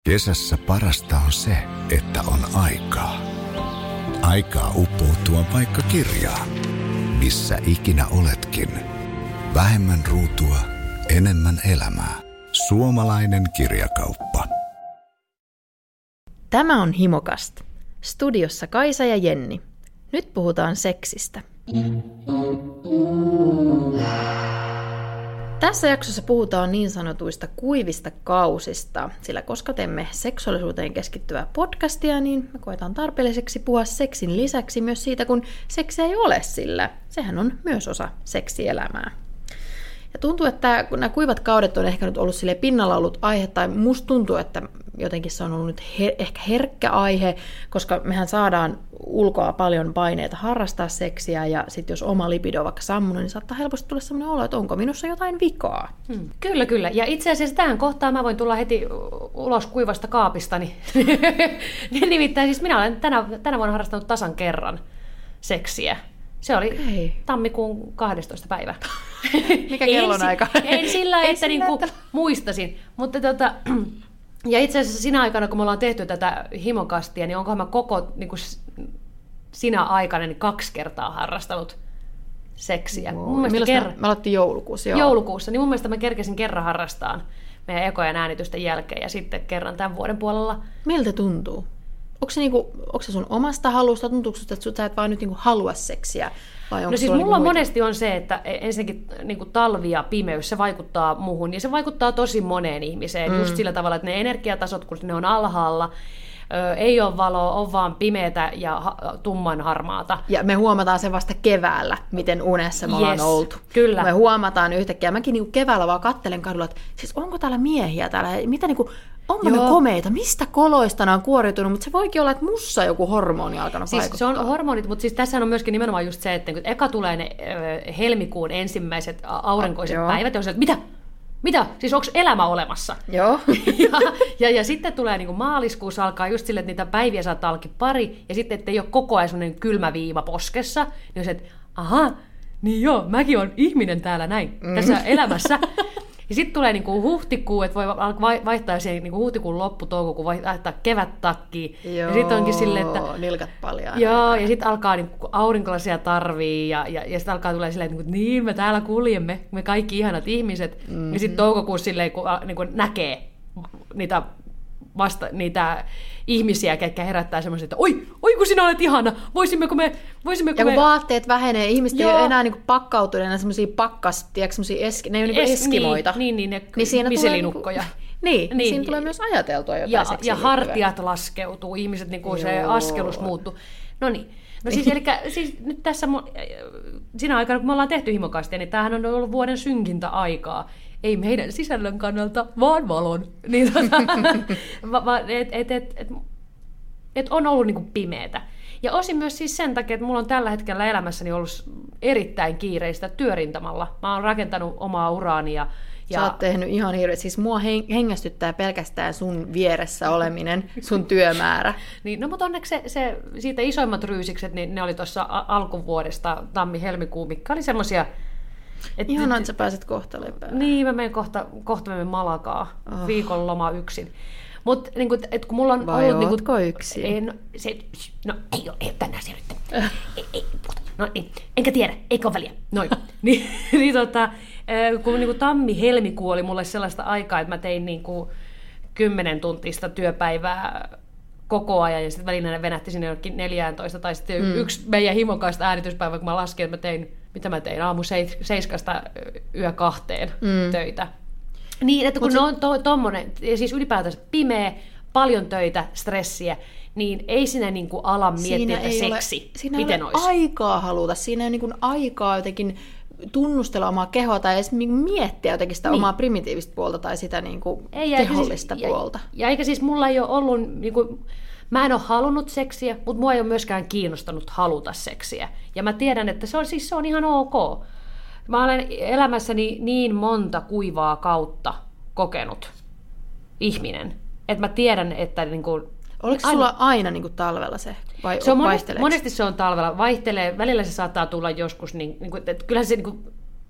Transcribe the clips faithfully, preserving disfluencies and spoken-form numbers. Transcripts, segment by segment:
Kesässä parasta on se, että on aikaa. Aikaa uppoutua vaikka kirjaan. Missä ikinä oletkin. Vähemmän ruutua, enemmän elämää. Suomalainen kirjakauppa. Tämä on Himokast. Studiossa Kaisa ja Jenni. Nyt puhutaan seksistä. Tässä jaksossa puhutaan niin sanotuista kuivista kausista, sillä koska teemme seksuaalisuuteen keskittyvää podcastia, niin me koetaan tarpeelliseksi puhua seksin lisäksi myös siitä, kun seksiä ei ole, sillä sehän on myös osa seksielämää. Ja tuntuu, että kun nämä kuivat kaudet on ehkä nyt ollut sille pinnalla ollut aihe, tai musta tuntuu, että jotenkin se on ollut nyt her- ehkä herkkä aihe, koska mehän saadaan ulkoa paljon paineita harrastaa seksiä, ja sitten jos oma libido on vaikka sammunut, niin saattaa helposti tulla sellainen olo, että onko minussa jotain vikaa. Hmm. Kyllä, kyllä. Ja itse asiassa tähän kohtaan mä voin tulla heti ulos kuivasta kaapistani. Nimittäin siis minä olen tänä, tänä vuonna harrastanut tasan kerran seksiä. Se oli okay. Tammikuun kahdestoista päivä. Mikä kellonaika? En sillä, että niinku muistasin. Mutta tota, ja itse asiassa sinä aikana, kun me ollaan tehty tätä himokastia, niin onkohan mä koko niinku, sinä aikana niin kaksi kertaa harrastanut seksiä. Wow. Milloin ker- me aloittiin joulukuussa? Joo. Joulukuussa, niin mun mielestä mä kerkesin kerran harrastaan meidän ekojen äänitysten jälkeen ja sitten kerran tämän vuoden puolella. Miltä tuntuu? Onko se, niinku, onko se sun omasta halusta? Tuntuuko että sä et vaan nyt niinku halua seksiä? Vai no siis mulla niinku monesti on se, että ensinnäkin niinku talvi ja pimeys, se vaikuttaa muhun. Ja se vaikuttaa tosi moneen ihmiseen. Mm. Just sillä tavalla, että ne energiatasot, kun ne on alhaalla, ö, ei ole valoa, on vaan pimeätä ja ha- tumman harmaata. Ja me huomataan se vasta keväällä, miten unessa me yes, ollaan oltu. Kyllä. Me huomataan yhtäkkiä. Mäkin niinku keväällä vaan kattelen kadulla, että siis onko täällä miehiä täällä? Mitä niinku... Onko ne komeita? Mistä koloista ne on kuoriutunut? Mutta se voikin olla, että mussa joku hormoni alkanut siis vaikuttaa. Se on hormonit, mutta siis tässä on myöskin nimenomaan just se, että kun eka tulee ne äh, helmikuun ensimmäiset aurinkoiset ah, päivät, ja on se, että mitä? Mitä? Siis onko elämä olemassa? Joo. ja, ja, ja sitten tulee niin kuin maaliskuussa alkaa just sille, että niitä päiviä saattaa olla pari, ja sitten ettei ole koko ajan sellainen kylmä viiva poskessa, niin on se, että aha, niin joo, mäkin olen ihminen täällä näin, mm. tässä elämässä. Ja sitten tulee niinku huhtikuu, että voi vaihtaa siihen niinku huhtikuun loppu, toukokuun, vaihtaa kevättakkiin. Joo, ja sitten onkin silleen, että... nilkat paljaan. Joo, ja sitten alkaa niinku aurinkolasia tarvii, ja, ja, ja sitten alkaa tulee silleen, että niinku, niin me täällä kuljemme, me kaikki ihanat ihmiset. Mm-hmm. Ja sitten toukokuussa silleen, kun niinku näkee niitä, vasta, niitä ihmisiä, ketkä herättää semmoisen, että oi, oi kun sinä olet ihana, voisimmeko me... Voisimmeko ja kun me... vaatteet vähenee, ihmiset joo. ei ole enää niinku pakkautuneena semmoisia pakkas, tiedätkö, semmoisia eski, ne ei ole niinku es, eskimoita. Niin, niin, ne niin siinä miselinukkoja. Tulee, niin, niin, siinä tulee myös ajateltua jotain ja, seksiä. Ja hartiat laskeutuu, ihmiset, niinku se askelus muuttuu. No niin. No siis, elikkä, siis nyt tässä, siinä aikana, kun me ollaan tehty himokastia, niin tämähän on ollut vuoden synkintä aikaa. Ei meidän sisällön kannalta, vaan valon. Niin, tota, et, et, et, et, et on ollut niinku pimeätä. Ja osin myös siis sen takia, että mulla on tällä hetkellä elämässäni ollut erittäin kiireistä työrintamalla. Mä oon rakentanut omaa uraani. Ja, ja... Sä oot tehnyt ihan hirveästi. Siis mua hengästyttää pelkästään sun vieressä oleminen, sun työmäärä. niin, no mutta onneksi se, se, siitä isoimmat ryysikset, niin ne oli tuossa alkuvuodesta, tammi-helmikuu, mikä oli semmosia... Et, ihanaa, että sä pääset kohta lepäämään. Niin, mä menen kohta, kohta menen Malagaa, oh. viikon loma yksin. Mutta niin kun, kun mulla on vai ollut... Vai ootko niin yksin? Ei, no, se, no ei ole, ei ole tänään se nyt. ei, ei, no niin, enkä tiedä, eikä ole väliä. Noin. niin, niin tota, kun niin tammi-helmikuu oli mulle sellaista aikaa, että mä tein niin kuin kymmenen tuntista työpäivää koko ajan, ja sitten välillä venähti sinne jonnekin neljätoista, tai sitten mm. yksi meidän himokaista äänityspäivä, kun mä laskin, että mä tein, mitä mä tein, aamu seis, seiskasta yö kahteen mm. töitä. Niin, että kun Mut ne on to, tommonen, siis ylipäätänsä pimeä, paljon töitä, stressiä, niin ei sinä niin kuin ala miettiä, että seksi, ole, siinä miten ei ole olisi. aikaa haluta, siinä ei ole niin kuin aikaa jotenkin tunnustella omaa kehoa tai edes miettiä jotenkin sitä niin. omaa primitiivistä puolta tai sitä niin kuin ei, kehollista siis, puolta. Ja, ja eikä siis mulla ei ole ollut, niin kuin, mä en ole halunnut seksiä, mutta mua ei ole myöskään kiinnostanut haluta seksiä. Ja mä tiedän, että se on, siis se on ihan ok. Mä olen elämässäni niin monta kuivaa kautta kokenut ihminen, että mä tiedän, että... Niin kuin, oliko aina, sulla aina niin kuin talvella se, vai se on monesti, monesti se on talvella, vaihtelee, välillä se saattaa tulla joskus, niin, niin kuin, että kyllähän se niin kuin,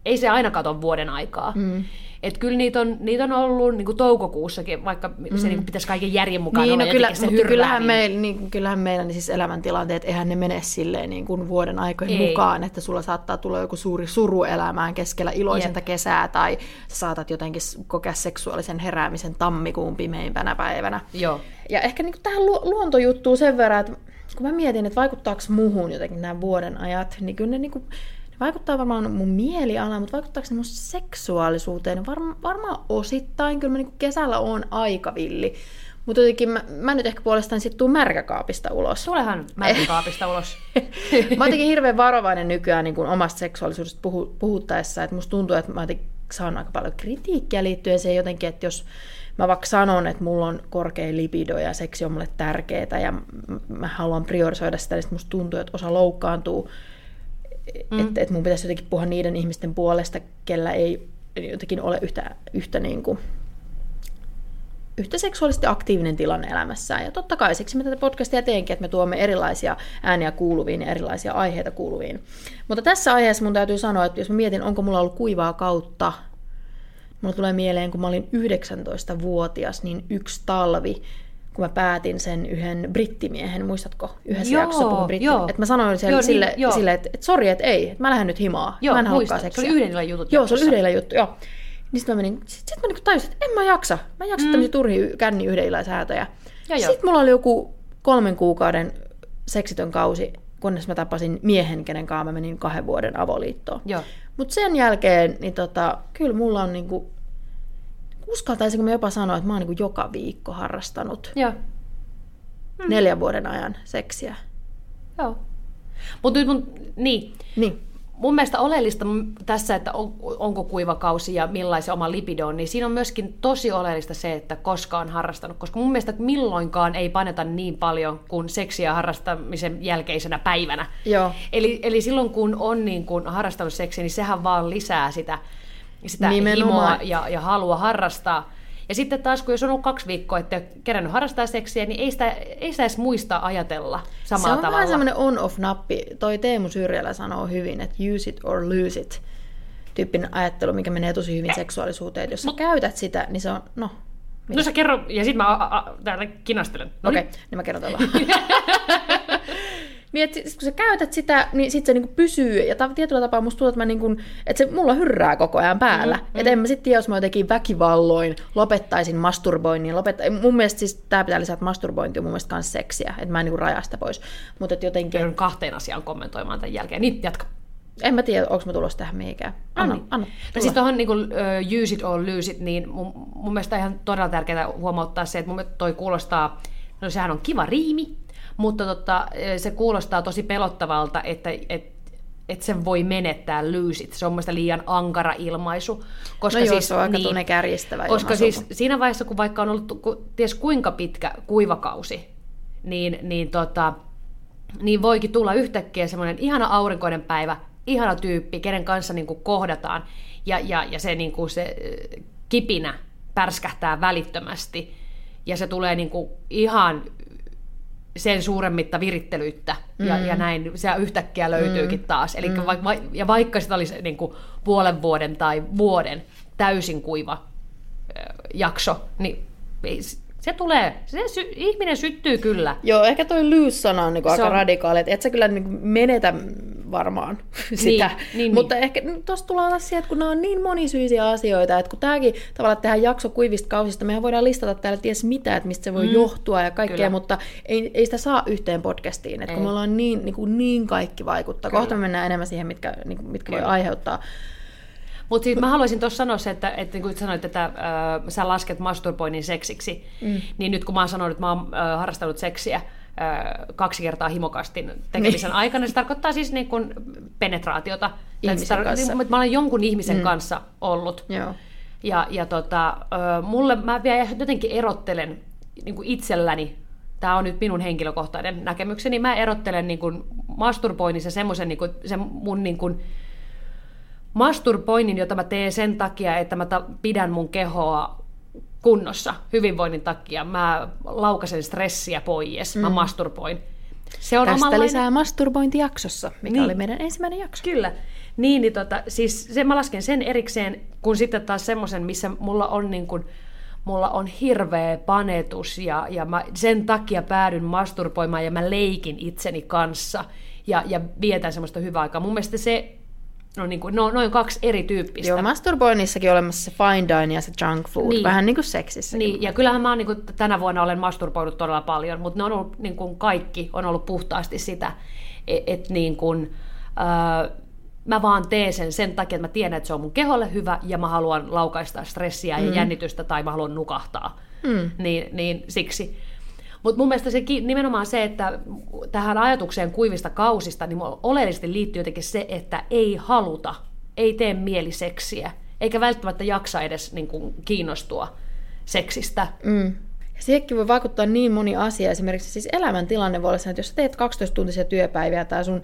ei se aina kato vuoden aikaa. Mm. Että kyllä niitä on, niitä on ollut niin kuin toukokuussakin, vaikka mm. se niin kuin pitäisi kaiken järjen mukaan niin, olla no kyllä, se mutta kyllähän, niin... meil, niin, kyllähän meillä niin siis elämäntilanteet, eihän ne mene silleen niin kuin vuoden aikojen ei. mukaan, että sulla saattaa tulla joku suuri suru elämään keskellä iloisinta Jep. kesää, tai sä saatat jotenkin kokea seksuaalisen heräämisen tammikuun pimeimpänä päivänä. Joo. Ja ehkä niin kuin tähän lu- luontojuttuun sen verran, että kun mä mietin, että vaikuttaako muhun jotenkin nämä vuoden ajat, niin kyllä ne niin kuin vaikuttaa varmaan mun mielialaan, mutta vaikuttaako se mun seksuaalisuuteen? Varma, varmaan osittain. Kyllä mä niin kesällä oon aikavilli. Mutta jotenkin mä, mä nyt ehkä puolestaan sit tuun märkäkaapista ulos. Tulehan märkäkaapista ulos. Mä oon jotenkin hirveän varovainen nykyään niin omasta seksuaalisuudesta puhu, puhuttaessa. Että musta tuntuu, että mä saan aika paljon kritiikkiä liittyen siihen jotenkin, että jos mä vaikka sanon, että mulla on korkea libido ja seksi on mulle tärkeää ja mä haluan priorisoida sitä, niin musta tuntuu, että osa loukkaantuu. Mm. Että et mun pitäisi jotenkin puhua niiden ihmisten puolesta, kellä ei jotenkin ole yhtä, yhtä, niin kuin, yhtä seksuaalisesti aktiivinen tilanne elämässään. Ja totta kai siksi me tätä podcastia teenkin, että me tuomme erilaisia ääniä kuuluviin ja erilaisia aiheita kuuluviin. Mutta tässä aiheessa mun täytyy sanoa, että jos mä mietin, onko mulla ollut kuivaa kautta, mulla tulee mieleen, kun mä olin yhdeksäntoistavuotias, niin yksi talvi, kun mä päätin sen yhden brittimiehen, muistatko? Yhdessä joo, jaksossa puhun brittimiehen. Että mä sanoin sille, joo, sille, niin, sille että et sori, että ei, että mä lähden nyt himaa. Joo, mä en muistan. halukkaan seksiä. Se oli yhden illan jutut. Joo, se oli yhden illan juttu, joo. Niin sitten mä menin, sit, sit mä niinku tajusin, että en mä jaksa. Mä en jaksa mm. tämmöisiä turhia känni yhden illan säätöjä. Sitten mulla oli joku kolmen kuukauden seksitön kausi, kunnes mä tapasin miehen, kenen kanssa mä menin kahden vuoden avoliittoon. Mutta sen jälkeen, niin tota, kyllä mulla on niinku, uskaltaisinko mä jopa sanoa, että mä oon niinku joka viikko harrastanut. Joo. Hmm. Neljän vuoden ajan seksiä. Joo. Mutta nyt mun, niin. niin. Mun mielestä oleellista tässä, että on, onko kuiva kausi ja millaisen oma libido on, niin siinä on myöskin tosi oleellista se, että koska on harrastanut. Koska mun mielestä milloinkaan ei paneta niin paljon kuin seksiä harrastamisen jälkeisenä päivänä. Joo. Eli, eli silloin kun on niin kun harrastanut seksiä, niin sehän vaan lisää sitä, sitä himoa ja, ja halua harrastaa. Ja sitten taas, kun jos on ollut kaksi viikkoa, että ei ole kerännyt harrastaa seksiä, niin ei sitä, ei sitä edes muista ajatella samalla tavalla. Se on vähän semmoinen on-off-nappi. Toi Teemu Syrjälä sanoo hyvin, että use it or lose it -tyyppinen ajattelu, mikä menee tosi hyvin seksuaalisuuteen. Että jos sä käytät sitä, niin se on, no... Mitä? No sä kerro, ja sit mä a, a, täällä kinastelen. Okei, okay, niin mä kerron tuolla. Niin, että kun sä käytät sitä, niin sit se niinku pysyy, ja ta- tietyllä tapaa musta tuntuu, että, mä niinku, että se mulla hyrrää koko ajan päällä. Mm-hmm. Että en mä sitten tiedä, jos mä jotenkin väkivalloin lopettaisin masturboinnin. Lopetta- mun mielestä siis tää pitää lisätä, että masturbointi on mun mielestä kans seksiä, että mä en niinku rajaa sitä pois. Mutta jotenkin... Joudun kahteen asiaan kommentoimaan tämän jälkeen. Niin, jatka. En mä tiedä, onko mä tulossa tähän mihinkään. Anna, no, anna. No siis tuohon niin uh, use it or lose it, niin mun, mun mielestä ihan todella tärkeää huomauttaa se, että mun mielestä toi kuulostaa, no sehän on kiva riimi, mutta totta, se kuulostaa tosi pelottavalta, että et, et sen voi menettää lose it. Se on mielestäni liian ankara ilmaisu. Koska no joo, siis, se on aika niin, tunne kärjistävä koska ilmaisu. Siis siinä vaiheessa, kun vaikka on ollut ku, ties kuinka pitkä kuivakausi, niin, niin, tota, niin voikin tulla yhtäkkiä semmoinen ihana aurinkoinen päivä, ihana tyyppi, kenen kanssa niin kuin kohdataan, ja, ja, ja se, niin kuin se kipinä pärskähtää välittömästi, ja se tulee niin kuin ihan sen suuremmitta virittelyyttä, mm. ja, ja näin se yhtäkkiä löytyykin mm. taas. Eli mm. va, va, ja vaikka sitä olisi niin kuin puolen vuoden tai vuoden täysin kuiva äh, jakso, niin ei, se tulee, se sy, ihminen syttyy kyllä. Joo, ehkä toi lose-sana on niinku aika on... radikaali, että et sä kyllä niinku menetä varmaan sitä. Niin, niin, mutta niin. Ehkä tuossa tulee taas siihen, että kun nämä on niin monisyisiä asioita, että kun tämäkin tavallaan tehdään jakso kuivista kausista, mehän voidaan listata täällä ties mitä, että mistä se voi mm. johtua ja kaikkea, kyllä. Mutta ei, ei sitä saa yhteen podcastiin, että ei. Kun me ollaan niin, niin, kuin niin kaikki vaikuttaa. Kyllä. Kohta me mennään enemmän siihen, mitkä, niin, mitkä voi aiheuttaa. Mutta siis mä haluaisin tuossa sanoa se, että, että kun sanoit, että äh, sä lasket masturboinnin seksiksi, mm. niin nyt kun mä oon sanonut, että mä oon äh, harrastanut seksiä äh, kaksi kertaa himokastin tekemisen niin. aikana, se tarkoittaa siis niin kuin penetraatiota. Ihmisen tar- kanssa. Niin, mä olen jonkun ihmisen mm. kanssa ollut. Joo. Ja, ja tota, äh, mulle, mä vielä jotenkin erottelen niin kuin itselläni, tämä on nyt minun henkilökohtainen näkemykseni, mä erottelen niin kuin masturboinnissa semmoisen niin kuin, sen mun niin kuin, masturboinnin, jota mä teen sen takia, että mä ta- pidän mun kehoa kunnossa hyvinvoinnin takia. Mä laukasen stressiä pois, mä mm. masturboin. Se on Tästä omanlainen... lisää masturbointijaksossa, mikä niin. oli meidän ensimmäinen jakso. Kyllä. Niin, niin tota, siis se, mä lasken sen erikseen, kun sitten taas semmoisen, missä mulla on niin kuin, mulla on hirveä panetus ja, ja mä sen takia päädyn masturboimaan ja mä leikin itseni kanssa ja, ja vietän semmoista hyvää aikaa. Mun mielestä se on niin kuin, no, noin kaksi erityyppistä. Joo, masturboinnissakin on olemassa se fine dining ja se junk food, niin. Vähän niin kuin seksissäkin. Niin, ja kyllähän mä oon, niin kuin, tänä vuonna olen masturboinut todella paljon, mutta ne on ollut, niin kuin kaikki on ollut puhtaasti sitä, että et, niin kuin, äh, mä vaan teen sen sen takia, että mä tiedän, että se on mun keholle hyvä ja mä haluan laukaista stressiä mm. ja jännitystä tai mä haluan nukahtaa. Mm. Niin, niin siksi. Mutta mun mielestä se nimenomaan se, että tähän ajatukseen kuivista kausista, niin oleellisesti liittyy jotenkin se, että ei haluta, ei tee mieli seksiä, eikä välttämättä jaksa edes niin kuin, kiinnostua seksistä. Mm. Siihenkin voi vaikuttaa niin moni asia. Esimerkiksi siis elämäntilanne voi olla se, että jos sä teet kaksitoista-tuntisia työpäiviä tai sun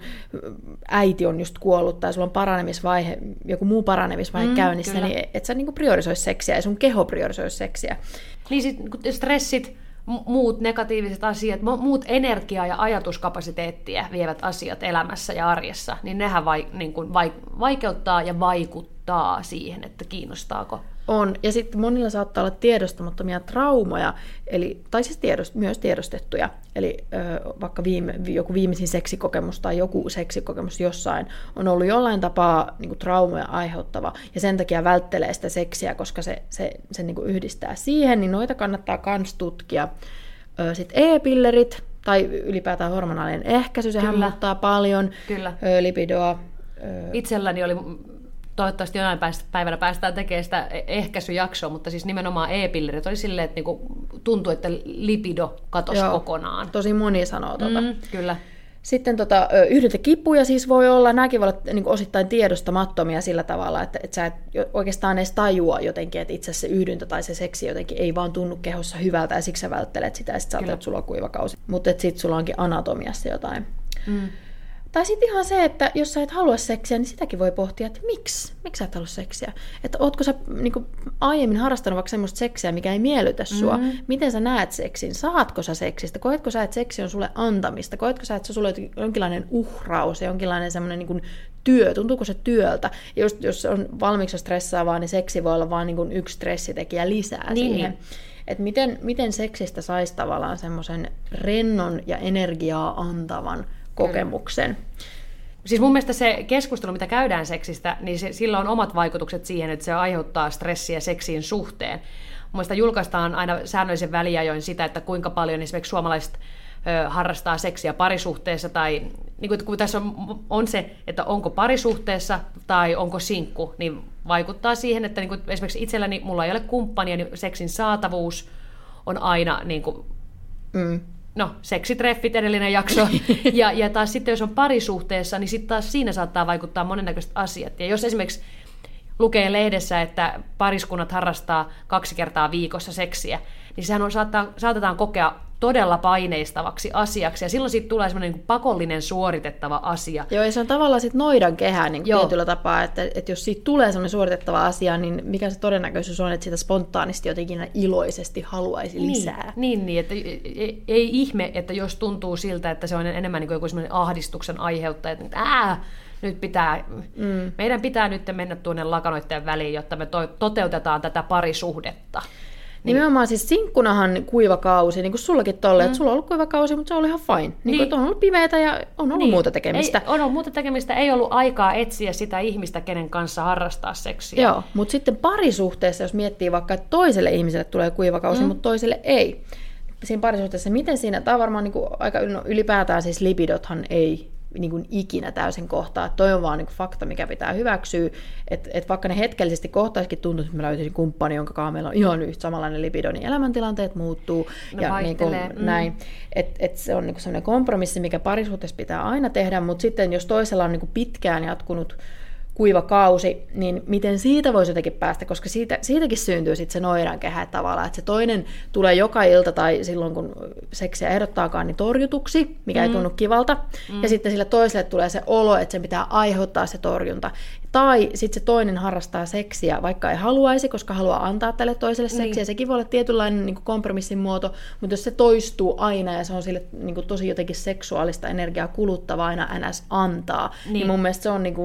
äiti on just kuollut tai sulla on paranemisvaihe, joku muu paranemisvaihe mm, käynnissä, kyllä. Niin et sä niinku priorisoi seksiä ja sun keho priorisoi seksiä. Niin sit stressit, muut negatiiviset asiat, muut energiaa ja ajatuskapasiteettia vievät asiat elämässä ja arjessa, niin nehän vai, niin kuin vaikeuttaa ja vaikuttaa siihen, että kiinnostaako. On, ja sitten monilla saattaa olla tiedostamattomia traumoja, eli, tai siis tiedost, myös tiedostettuja, eli ö, vaikka viime, joku viimeisin seksikokemus tai joku seksikokemus jossain on ollut jollain tapaa niin kuin traumoja aiheuttava, ja sen takia välttelee sitä seksiä, koska se, se, se niin kuin yhdistää siihen, niin noita kannattaa myös tutkia. Sitten e-pillerit, tai ylipäätään hormonaalinen ehkäisy, sehän Kyllä. muuttaa paljon Kyllä. Ö, lipidoa. Ö, Itselläni oli... Toivottavasti jonain päivänä päästään tekemään sitä ehkäisyjaksoa, mutta siis nimenomaan e-pillerit oli silleen, että niinku tuntui, että lipido katosi Joo, kokonaan. Tosi moni sanoo tuota. Mm, kyllä. Sitten tota, yhdyntäkipuja siis voi olla, nämäkin voi olla niin kuin osittain tiedostamattomia sillä tavalla, että, että sä et oikeastaan edes tajua jotenkin, että itse asiassa se yhdyntä tai se seksi jotenkin ei vaan tunnu kehossa hyvältä ja siksi sä välttelet sitä ja sit sä että sulla on kuivakausi. Mutta sitten sulla onkin anatomiassa jotain. Mm. Tai sitten ihan se, että jos sä et halua seksiä, niin sitäkin voi pohtia, että miksi? Miksi sä et halua seksiä? Että ootko sä niin kuin, aiemmin harrastanut vaikka semmoista seksiä, mikä ei miellytä sua? Mm-hmm. Miten sä näet seksin? Saatko sä seksistä? Koetko sä, että seksi on sulle antamista? Koetko sä, että se on sulle jonkinlainen uhraus ja jonkinlainen semmoinen niin kuin työ? Tuntuuko se työltä? Ja just, jos on valmiiksi stressaavaa, niin seksi voi olla vain niin kuin yksi stressitekijä lisää niin, siihen. Niin. Että miten, miten seksistä saisi tavallaan semmoisen rennon ja energiaa antavan kokemuksen. Siis mun mielestä se keskustelu, mitä käydään seksistä, niin se, sillä on omat vaikutukset siihen, että se aiheuttaa stressiä seksiin suhteen. Mun mielestä julkaistaan aina säännöllisen väliajoin sitä, että kuinka paljon esimerkiksi suomalaiset ö, harrastaa seksiä parisuhteessa, tai niin kun, kun tässä on, on se, että onko parisuhteessa tai onko sinkku, niin vaikuttaa siihen, että niin kun esimerkiksi itselläni mulla ei ole kumppania, niin seksin saatavuus on aina niin kun, mm. No, seksitreffit, edellinen jakso. Ja, ja taas sitten, jos on parisuhteessa, niin sitten taas siinä saattaa vaikuttaa monennäköiset asiat. Ja jos esimerkiksi lukee lehdessä, että pariskunnat harrastaa kaksi kertaa viikossa seksiä, niin sehän on, saattaa, saatetaan kokea todella paineistavaksi asiaksi, ja silloin siitä tulee semmoinen niin pakollinen suoritettava asia. Joo, ja se on tavallaan sitten noidan kehä niin tietyllä tapaa, että, että jos siitä tulee semmoinen suoritettava asia, niin mikä se todennäköisyys on, että sitä spontaanisti jotenkin iloisesti haluaisi lisää. Niin, niin, niin että ei, ei ihme, että jos tuntuu siltä, että se on enemmän niin kuin joku semmoinen ahdistuksen aiheuttaja, että ää, nyt pitää, mm. meidän pitää nyt mennä tuonne lakanoitteen väliin, jotta me to, toteutetaan tätä parisuhdetta. Niin. Nimenomaan siis sinkkunahan kuivakausi, niin kuin sullakin tolle, mm. että sulla on ollut kuivakausi, mutta se oli ihan fine. Niin, niin. Että on ollut pimeätä ja on ollut niin. muuta tekemistä. Ei, on ollut muuta tekemistä, ei ollut aikaa etsiä sitä ihmistä, kenen kanssa harrastaa seksiä. Joo, mutta sitten parisuhteessa, jos miettii vaikka, että toiselle ihmiselle tulee kuivakausi, mm. mutta toiselle ei. Siinä parisuhteessa, miten siinä, tämä on varmaan niin kuin aika no, ylipäätään siis lipidothan ei niin kuin ikinä täysin kohtaa. Että toi on vaan niin kuin fakta, mikä pitää hyväksyä. Että et vaikka ne hetkellisesti kohtaisikin tuntuu, että mä löytäisin kumppani, jonka kanssa meillä on ihan yhtä samanlainen libido, niin elämäntilanteet muuttuu. Ne ja niin kuin, mm. näin. Et, et se on niin kuin sellainen kompromissi, mikä parisuhteessa pitää aina tehdä, mutta sitten jos toisella on niin kuin pitkään jatkunut kuiva kausi, niin miten siitä voisi jotenkin päästä, koska siitä, siitäkin syntyy sitten se noidankehä tavallaan, että se toinen tulee joka ilta tai silloin kun seksiä ehdottaakaan, niin torjutuksi, mikä mm. ei tunnu kivalta, mm. ja sitten sille toiselle tulee se olo, että sen pitää aiheuttaa se torjunta. Tai sitten se toinen harrastaa seksiä, vaikka ei haluaisi, koska haluaa antaa tälle toiselle seksiä. Niin. Sekin voi olla tietynlainen niin kuin kompromissin muoto, mutta jos se toistuu aina ja se on sille niin kuin tosi jotenkin seksuaalista energiaa kuluttavaa aina ns. Antaa, niin, niin mun mielestä se on niin kuin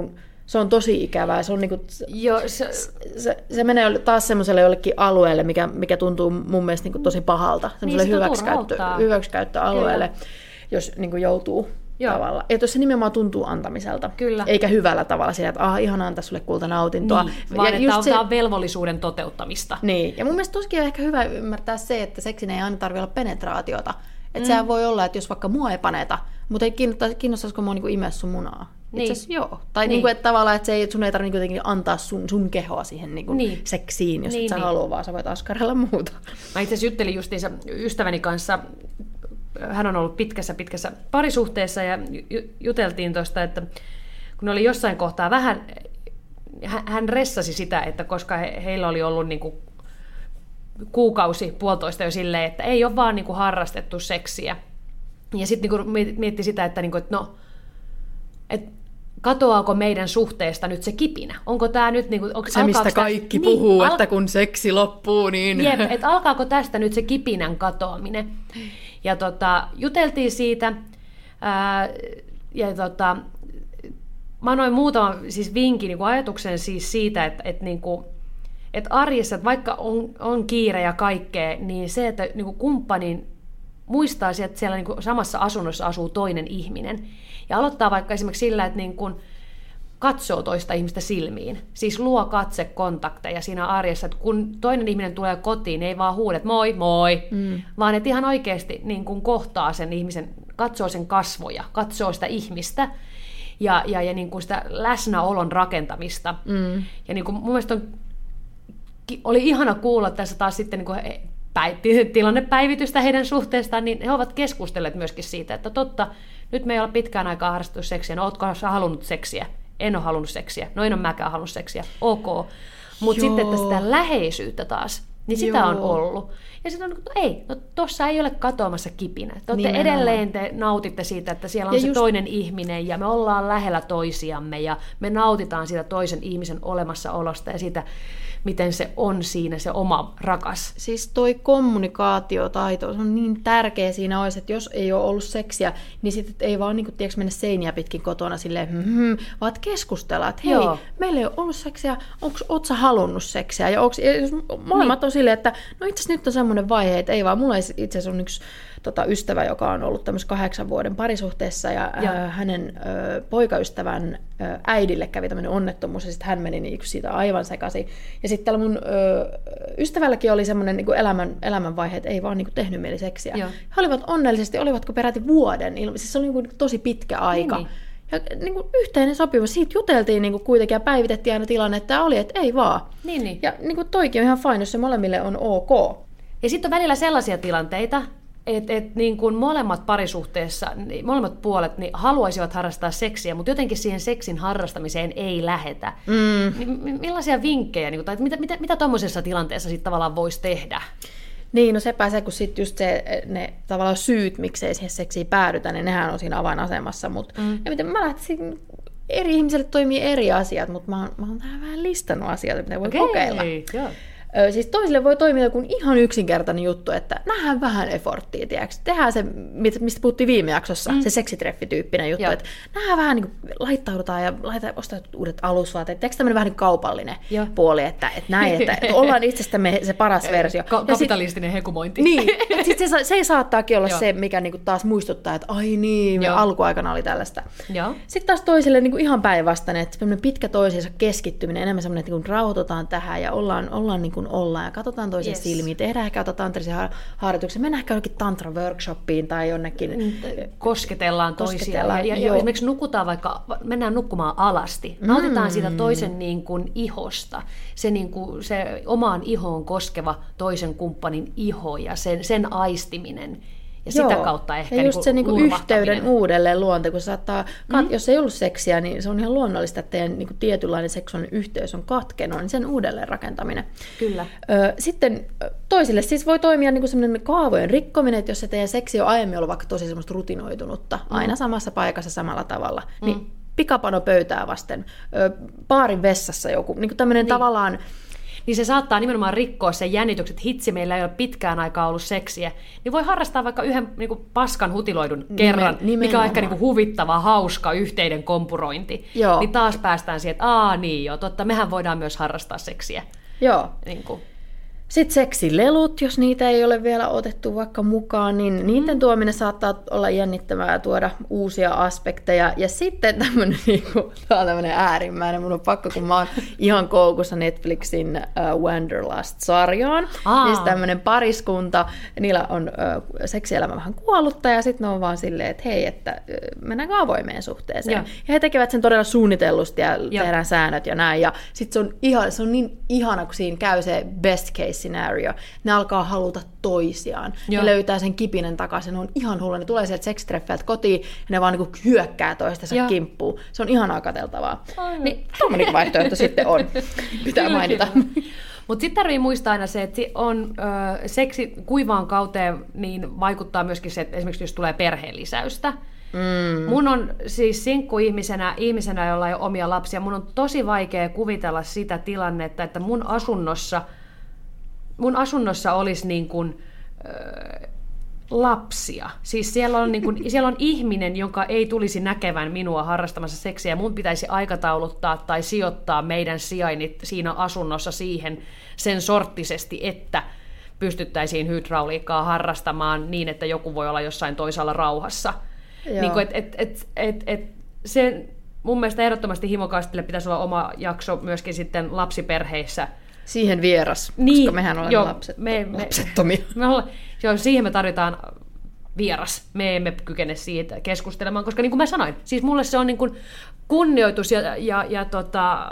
Se on tosi ikävää. Se, on niinku, Joo, se... Se, se menee taas semmoiselle jollekin alueelle, mikä, mikä tuntuu mun mielestä niinku tosi pahalta. Semmoiselle niin, hyväksikäyttö, hyväksikäyttöalueelle, Kyllä. jos niinku joutuu Joo. tavalla. Että jos se nimenomaan tuntuu antamiselta, Kyllä. eikä hyvällä tavalla sillä, että ah, ihanaa antaa sulle kultanautintoa. Niin, vaan ja että tämä on velvollisuuden toteuttamista. Niin, ja mun mielestä tosikin on ehkä hyvä ymmärtää se, että seksin ei aina tarvitse olla penetraatiota. Että mm. sehän voi olla, että jos vaikka mua ei paneta, mutta ei kiinnostaisiko mua niinku imeä sun munaa. Niin. Itse asiassa joo. Tai niin. niinku, että tavallaan, että se ei, sun ei tarvitse niinku antaa sun, sun kehoa siihen niinku niin. seksiin, jos niin, et sä niin. halua, vaan sä voit askarella muuta. Mä itse asiassa juttelin justiinsa ystäväni kanssa, hän on ollut pitkässä pitkässä parisuhteessa ja juteltiin tuosta, että kun oli jossain kohtaa vähän, hän ressasi sitä, että koska he, heillä oli ollut niinku kuukausi, puolitoista jo silleen, että ei ole vaan niinku harrastettu seksiä. Ja sitten niinku mietti sitä, että, niinku, että no, et katoaako meidän suhteesta nyt se kipinä? Onko tämä nyt niinku, onko, se, mistä kaikki tästä, puhuu, niin, että kun seksi loppuu, niin... Jep, että alkaako tästä nyt se kipinän katoaminen? Ja tota, juteltiin siitä, ää, ja tota, mä annoin muutaman siis vinkin, niin ajatuksen siis siitä, että, että, niin kuin, että arjessa, että vaikka on, on kiire ja kaikkea, niin se, että niin kuin kumppanin muistaisi, että siellä niin kuin samassa asunnossa asuu toinen ihminen. Ja aloittaa vaikka esimerkiksi sillä, että niin kuin katsoo toista ihmistä silmiin. Siis luo katsekontakteja siinä arjessa, että kun toinen ihminen tulee kotiin, niin ei vaan huuda, että moi, moi, mm. vaan että ihan oikeasti niin kuin kohtaa sen ihmisen, katsoo sen kasvoja, katsoo sitä ihmistä ja, ja, ja niin kuin sitä läsnäolon rakentamista. Mm. Ja niin kuin mun mielestä on, oli ihana kuulla tässä taas sitten niin kuin päi- tilannepäivitystä heidän suhteestaan, niin he ovat keskustelleet myöskin siitä, että totta, nyt me ei ole pitkään aikaa harrastettu seksiä, no ootko sä halunnut seksiä? En ole halunnut seksiä. No en ole mäkään halunnut seksiä. Ok. Mutta sitten, että sitä läheisyyttä taas, niin sitä Joo. on ollut. Ja sitten on, että ei, no tossa ei ole katoamassa kipinä. Te olette edelleen, te nautitte siitä, että siellä on ja se just... toinen ihminen ja me ollaan lähellä toisiamme ja me nautitaan siitä toisen ihmisen olemassaolosta ja siitä, miten se on siinä se oma rakas. Siis toi kommunikaatiotaito, se on niin tärkeä siinä olisi, että jos ei ole ollut seksiä, niin sitten ei vaan niin kuin, tiedätkö, mennä seiniä pitkin kotona silleen, hmm, vaan keskustella, että hei, Joo. meillä ei ole ollut seksiä, ootko sä halunnut seksiä? Ja onks, jos molemmat niin. on silleen, että no itse asiassa nyt on semmoinen vaihe, että ei vaan, mulla itse asiassa on yksi tota, ystävä, joka on ollut tämmöisessä kahdeksan vuoden parisuhteessa ja äh, hänen äh, poikaystävän äh, äidille kävi tämmöinen onnettomuus ja sitten hän meni niin siitä aivan sekaisin. Ja sitten tällä mun äh, ystävälläkin oli semmoinen niin elämän, elämänvaihe, että ei vaan niin kuin tehnyt mieli seksiä. Joo. He olivat onnellisesti, olivatko peräti vuoden, siis se oli niin kuin tosi pitkä aika. Niin, niin. Ja niin kuin yhteinen sopimus, siitä juteltiin niin kuin kuitenkin ja päivitettiin aina tilanne, että oli, että ei vaan. Niin, niin. Ja niin kuin toikin on ihan fine, jos se molemmille on ok. Ja sitten on välillä sellaisia tilanteita, että et niin kuin molemmat parisuhteessa, niin molemmat puolet niin haluaisivat harrastaa seksiä, mutta jotenkin siihen seksin harrastamiseen ei lähetä. Mm. Niin millaisia vinkkejä, niin kuin, tai mitä, mitä, mitä tuommoisessa tilanteessa sitten tavallaan voisi tehdä? Niin, no sepä se, kun sitten just se, ne tavallaan syyt, miksei siihen seksiin päädytä, niin nehän on siinä avainasemassa. Mut, mm. ja miten mä lähtisin, eri ihmisille toimii eri asiat, mutta mä, mä oon tähän vähän listannut asioita, mitä voi okay, kokeilla. Joo. Ö, siis toisille voi toimia joku ihan yksinkertainen juttu, että nähdään vähän efforttia, tiedätkö? Tehdään se, mistä puhuttiin viime jaksossa, mm. se seksitreffityyppinen juttu, Joo. että nähdään vähän niin kuin laittaudutaan ja laitetaan, ostetaan uudet alusvaatteet. Tiedätkö tämmöinen vähän niin kaupallinen Joo. puoli, että, että näin, että, että ollaan itsestämme se paras versio. Ka- kapitalistinen sit, hekumointi. Niin, sitten se, se saattaakin olla Joo. se, mikä niin kuin taas muistuttaa, että ai niin, alkuaikana oli tällaista. Joo. Sitten taas toisille niin kuin ihan päinvastainen, että semmoinen pitkä toisiinsa keskittyminen, enemmän semmoinen, että niin kuin rauhoitutaan tähän ja ollaan, ollaan niin kuin ollaan ja katsotaan toisen yes. silmiin, tehdään ehkä jotain tantrisia harjoituksia, mennään ehkä jonnekin tantra-workshopiin tai jonnekin. Kosketellaan toisiaan ja, ja, ja esimerkiksi nukutaan vaikka, mennään nukkumaan alasti, mm. nautitaan siitä toisen niin kuin ihosta, se, niin kuin, se omaan ihoon koskeva toisen kumppanin iho ja sen, sen aistiminen. Ja Joo. sitä kautta ehkä ja just niin se niin kuin yhteyden uudelleen luonte, kun saattaa, mm. jos ei ollut seksiä, niin se on ihan luonnollista, että teidän niin kuin tietynlainen seksuaalinen yhteys on katkenut, niin sen uudelleen rakentaminen. Kyllä. Sitten toisille siis voi toimia niin kuin semmoinen kaavojen rikkominen, että jos se teidän seksi on aiemmin ollut vaikka tosi semmoista rutinoitunutta, mm. aina samassa paikassa samalla tavalla, mm. niin pikapano pöytää vasten, baarin vessassa joku, niin kuin tämmöinen niin. tavallaan. niin se saattaa nimenomaan rikkoa sen jännityksen, että hitsi, meillä ei ole pitkään aikaa ollut seksiä, niin voi harrastaa vaikka yhden niin kuin paskan hutiloidun kerran, Nimen, mikä on ehkä niin kuin huvittava, hauska, yhteinen kompurointi. Joo. Niin taas päästään siihen, että aa niin joo, totta, mehän voidaan myös harrastaa seksiä. Joo. Niin kuin. Sitten seksilelut, jos niitä ei ole vielä otettu vaikka mukaan, niin niiden tuominen saattaa olla jännittävää ja tuoda uusia aspekteja. Ja sitten tämmöinen, niin kuin, tämä on tämmöinen äärimmäinen, mun on pakko, kun mä oon ihan koukussa Netflixin uh, Wanderlust-sarjaan. Aa. Niin tämmöinen pariskunta, niillä on uh, seksielämä vähän kuollutta ja sitten ne on vaan silleen, että hei, että uh, mennäänkö avoimeen suhteeseen. Ja. ja he tekevät sen todella suunnitellusti ja, ja. tehdään säännöt ja näin. Ja sitten se on, ihan, se on niin ihana, kun siinä käy se best case scenario. Ne alkaa haluta toisiaan. Joo. Ne löytää sen kipinen takaisin. Ne on ihan hullu. Ne tulee sieltä seksitreffeiltä kotiin ja ne vaan niinku hyökkää toistensa Joo. kimppuun. Se on ihanaa katseltavaa. Aivan. Niin tommoinen vaihtoehto sitten on. Pitää kyllä, mainita. Mutta sitten tarvii muistaa aina se, että on, ö, seksi kuivaan kauteen niin vaikuttaa myöskin se, että esimerkiksi jos tulee perheen lisäystä. Mm. Mun on siis sinkku-ihmisenä, ihmisenä, jolla ei ole omia lapsia, mun on tosi vaikea kuvitella sitä tilannetta, että mun asunnossa mun asunnossa olisi niin kuin, äh, lapsia. Siis siellä on, niin kuin, siellä on ihminen, joka ei tulisi näkevän minua harrastamassa seksiä, ja mun pitäisi aikatauluttaa tai sijoittaa meidän sijainnit siinä asunnossa siihen sen sorttisesti, että pystyttäisiin hydrauliikkaa harrastamaan niin, että joku voi olla jossain toisaalla rauhassa. Niin kuin, et, et, et, et, et, se, mun mielestä ehdottomasti Himokastille pitäisi olla oma jakso myöskin sitten lapsiperheissä. Siihen vieras, niin, koska mehän olemme joo, lapset, me, me, lapsettomia. Me olla, joo, siihen me tarvitaan vieras. Me emme kykene siitä keskustelemaan, koska niin kuin mä sanoin, siis mulle se on niin kuin kunnioitus ja, ja, ja tota,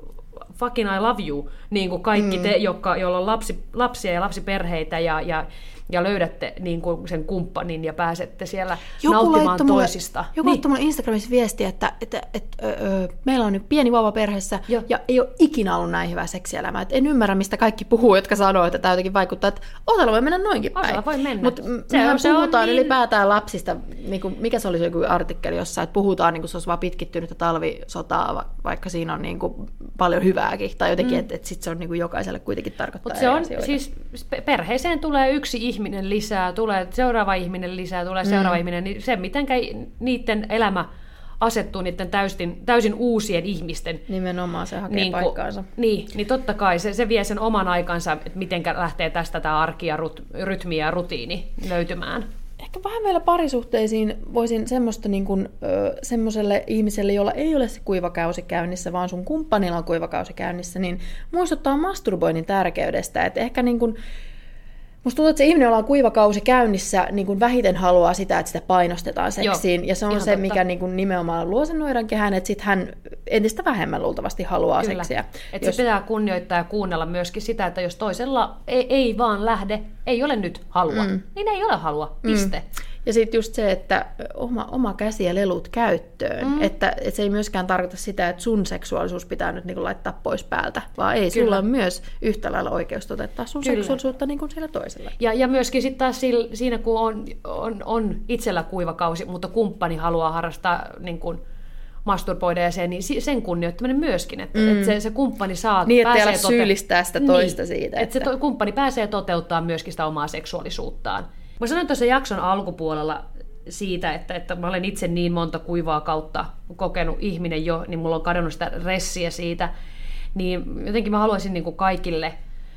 fucking I love you, niin kuin kaikki mm. te, jotka, joilla on lapsi, lapsia ja lapsiperheitä ja, ja ja löydätte niin kuin sen kumppanin ja pääsette siellä joku nauttimaan toisista. Mulle, joku niin. laittoi mulle Instagramissa viestiä, että, että, että, että ö, meillä on nyt pieni vauva perheessä Joo. ja ei ole ikinä ollut näin hyvää seksielämää. Et en ymmärrä, mistä kaikki puhuu, jotka sanoo, että tämä jotenkin vaikuttaa, että osalla voi mennä noinkin päin. Osalla voi mennä. Mutta mehän puhutaan niin ylipäätään lapsista, niin kuin, mikä se oli joku artikkeli jossain, että puhutaan niin kuin se olisi vaan pitkittynyttä talvisotaa, vaikka siinä on niin kuin paljon hyvääkin. Tai jotenkin, mm. että, että sit se on niin kuin jokaiselle kuitenkin tarkoittaa Mut se on, siis perheeseen tulee yksi ihminen lisää, tulee seuraava ihminen lisää, tulee seuraava mm. ihminen, niin se mitenkä niiden elämä asettuu niiden täysin, täysin uusien ihmisten. Nimenomaan se hakee niin kuin, paikkaansa. Niin, niin totta kai se, se vie sen oman aikansa, että mitenkä lähtee tästä tämä arki ja rut, rytmi ja rutiini löytymään. Ehkä vähän vielä parisuhteisiin voisin semmoista niin kuin, ö, semmoiselle ihmiselle, jolla ei ole se kuivakausi käynnissä, vaan sun kumppanilla on kuivakausi käynnissä, niin muistuttaa masturboinnin tärkeydestä. Että ehkä niin kuin, musta tuntuu, että se ihminen, jolla on kuivakausi käynnissä, niin kuin vähiten haluaa sitä, että sitä painostetaan seksiin. Joo, ja se on se, totta. mikä niin kuin nimenomaan luo sen noidan kehän, että sitten hän entistä vähemmän luultavasti haluaa Kyllä. seksiä. Että jos... se pitää kunnioittaa ja kuunnella myöskin sitä, että jos toisella ei, ei vaan lähde, ei ole nyt halua, mm. niin ei ole halua, piste. Mm. Ja sitten just se, että oma, oma käsi ja lelut käyttöön. Mm. Että, että se ei myöskään tarkoita sitä, että sun seksuaalisuus pitää nyt niinku laittaa pois päältä, vaan ei, Kyllä. sulla on myös yhtä lailla oikeus toteuttaa sun Kyllä. seksuaalisuutta niin kuin sillä toisella. Ja, ja myöskin sitten taas siinä, kun on, on, on itsellä kuivakausi, mutta kumppani haluaa harrastaa niin kuin masturboida ja sen, niin sen kunnioittaminen myöskin, että, mm. että se, se kumppani saa... Niin, että ei tote... syyllistää sitä toista niin, siitä. Että, että se to, kumppani pääsee toteuttaa myöskin sitä omaa seksuaalisuuttaan. Mä sanoin tuossa jakson alkupuolella siitä, että, että mä olen itse niin monta kuivaa kautta kokenut ihminen jo, niin mulla on kadonnut sitä ressiä siitä, niin jotenkin mä haluaisin niin kuin kaikille,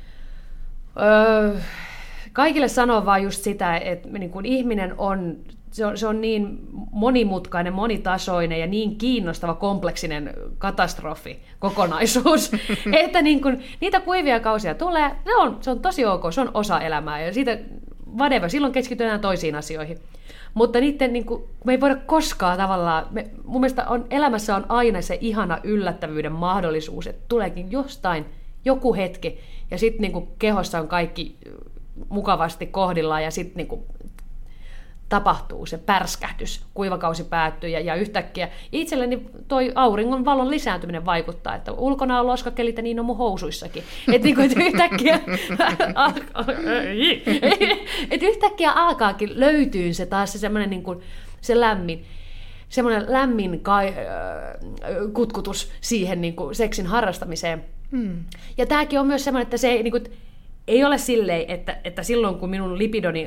öö, kaikille sanoa vaan just sitä, että niin kuin ihminen on, se on, se on niin monimutkainen, monitasoinen ja niin kiinnostava, kompleksinen katastrofi, kokonaisuus, että niin kuin, niitä kuivia kausia tulee, se on, se on tosi ok, se on osa elämää ja siitä whatever, silloin keskitytään toisiin asioihin. Mutta niiden, niin kuin, me ei voida koskaan tavallaan, me, mun mielestä on, elämässä on aina se ihana yllättävyyden mahdollisuus, että tuleekin jostain joku hetki, ja sitten niin kehossa on kaikki mukavasti kohdillaan, ja sitten niin tapahtuu se pärskähdys, kuivakausi päättyy, ja, ja yhtäkkiä itselleni toi auringon valon lisääntyminen vaikuttaa, että ulkona on loskakelit ja niin on mun housuissakin. Että niin et yhtäkkiä, et yhtäkkiä alkaakin löytyy se taas se semmoinen niin kuin, se lämmin, semmoinen lämmin kai, äh, kutkutus siihen niin kuin seksin harrastamiseen. Mm. Ja tämäkin on myös semmoinen, että se ei, niin kuin, ei ole silleen, että, että silloin kun minun lipidoni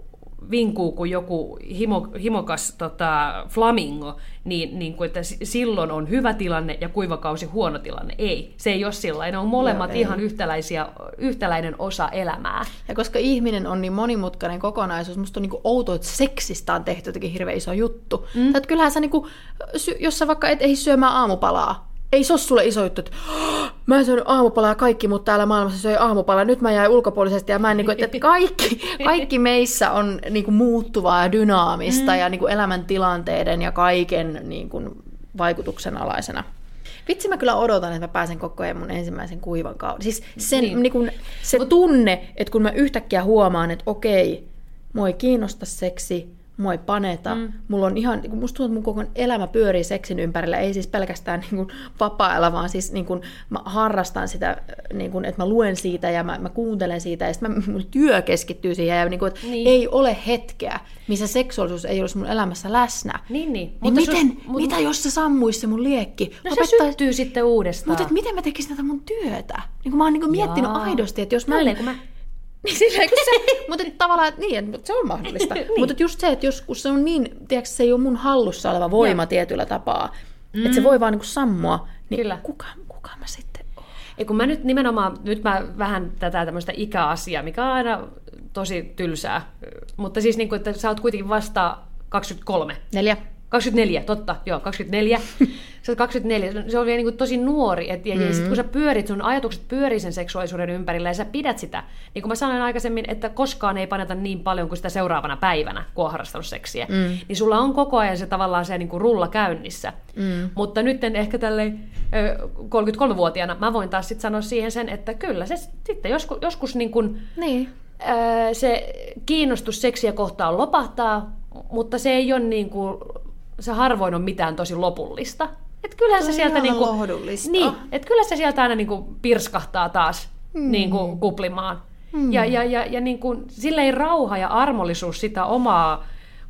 vinkuu kuin joku himo, himokas tota, flamingo, niin, niin kuin, että silloin on hyvä tilanne ja kuivakausi huono tilanne. Ei, se ei ole sillä. Ne on molemmat Joo, ihan yhtäläisiä, yhtäläinen osa elämää. Ja koska ihminen on niin monimutkainen kokonaisuus, musta on niin kuin outoa, että seksistä on tehty jotenkin hirveän iso juttu. Mm. Tai kyllähän sä, niin kuin, jos sä vaikka et ehdi syömään aamupalaa, ei se ole sulle iso juttu, että mä en syönyt aamupalaa, kaikki mut täällä maailmassa söi aamupalaa, nyt mä jäin ulkopuolisesti ja mä en, niin kuin, että kaikki, kaikki meissä on niin kuin, muuttuvaa ja dynaamista mm. ja niin kuin, elämäntilanteiden ja kaiken niin kuin, vaikutuksen alaisena. Vitsi, mä kyllä odotan, että mä pääsen koko ajan mun ensimmäisen kuivan kauden. Siis sen, niin. Niin kuin, se tunne, että kun mä yhtäkkiä huomaan, että okei, mua ei kiinnosta seksi, mua ei paneta. Mm. Mulla on ihan, musta tuntuu, että mun koko elämä pyörii seksin ympärillä, ei siis pelkästään niin kuin vapaa-ajalla, vaan siis niin kuin mä harrastan sitä, niin kuin, että mä luen siitä ja mä, mä kuuntelen siitä ja sitten mun työ keskittyy siihen ja niin kuin, että niin. Ei ole hetkeä, missä seksuaalisuus ei olisi mun elämässä läsnä. Niin, niin. Niin mutta miten, sus, mutta... mitä jos se sammuisi se mun liekki? No se syttyy sitten uudestaan. Mutta miten mä tekisin tätä mun työtä? Niin kuin mä oon niin kuin miettinyt Jaa. aidosti, että jos mä... Tälleen, kun mä... Niin silleen, kun se, mutta tavallaan, niin, se on mahdollista. niin. Mutta just se, että joskus se on niin, tiedätkö, se ei ole mun hallussa oleva voima ja. tietyllä tapaa, mm. että se voi vaan niin kuin sammua, niin Kyllä. kuka, kuka mä sitten oon? Ja kun mä nyt nimenomaan, nyt mä vähän tätä tämmöistä ikäasiaa, mikä on aina tosi tylsää, mutta siis niin kuin, että sä oot kuitenkin vasta kaksikymmentäkolme. Neljä. kaksikymmentäneljä, totta, joo, kaksikymmentäneljä. Sä oot kaksikymmentäneljä, se on vielä niin kuin tosi nuori, et, ja mm-hmm. sitten kun sä pyörit, sun ajatukset pyörii sen seksuaalisuuden ympärillä ja sä pidät sitä, niin kuin mä sanoin aikaisemmin, että koskaan ei paneta niin paljon kuin sitä seuraavana päivänä, kun on harrastanut seksiä, mm. niin sulla on koko ajan se tavallaan se niin kuin rulla käynnissä. Mm. Mutta nyt ehkä tälleen kolmekymmentäkolmevuotiaana mä voin taas sitten sanoa siihen sen, että kyllä se sitten joskus, joskus niin kuin, niin. Ää, se kiinnostus seksiä kohtaan lopahtaa, mutta se ei ole niin kuin, se harvoin on mitään tosi lopullista. Et kyllähän se sieltä niinku, niin, et kyllä se sieltä aina niinku pirskahtaa taas mm. niinku kuplimaan. Mm. Ja, ja, ja, ja niinku, sillä ei rauha ja armollisuus sitä omaa,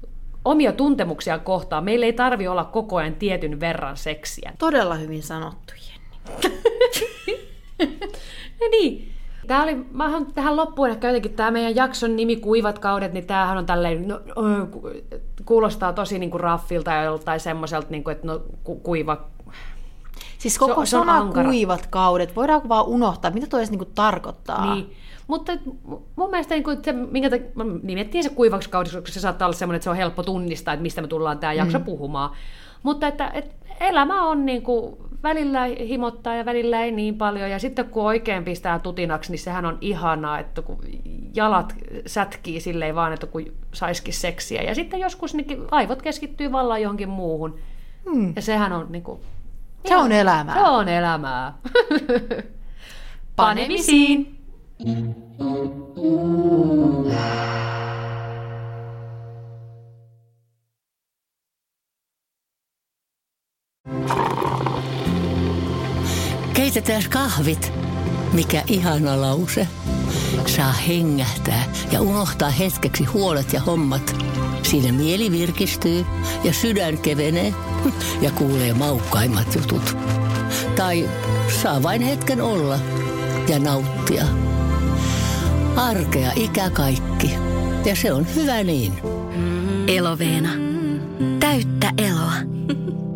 omia tuntemuksia kohtaan. Meillä ei tarvi olla koko ajan tietyn verran seksiä. Todella hyvin sanottu, Jenni. Ja niin. Tää oli, mä haluan tähän loppuun ehkä jotenkin tämä meidän jakson nimi Kuivat kaudet, niin tämähän on tälleen, no, kuulostaa tosi niinku raffilta ja joltain semmoiselta, niinku, että no ku, kuiva... Siis koko se, sana se kuivat kaudet, voidaanko vaan unohtaa, mitä toi edes niinku tarkoittaa? Niin, mutta mun mielestä niinku, se, minkä te, nimettiin se kuivaksi kaudeksi, koska se saattaa olla semmoinen, että se on helppo tunnistaa, että mistä me tullaan tämä jakso mm. puhumaan. Mutta että, että elämä on niinku, välillä himottaa ja välillä ei niin paljon. Ja sitten kun oikein pistää tutinaksi, niin sehän on ihanaa, että kun jalat sätkii silleen vaan, että kun saisikin seksiä. Ja sitten joskus niin aivot keskittyy vallaan johonkin muuhun. Hmm. Ja sehän on niinku... Se on elämää. Se on elämää. Panemisiin! Keitetään kahvit. Mikä ihana lause. Saa hengähtää ja unohtaa hetkeksi huolet ja hommat. Siinä mieli virkistyy ja sydän kevenee ja kuulee maukkaimmat jutut. Tai saa vain hetken olla ja nauttia. Arkea ikä kaikki. Ja se on hyvä niin. Eloveena. Täyttä eloa.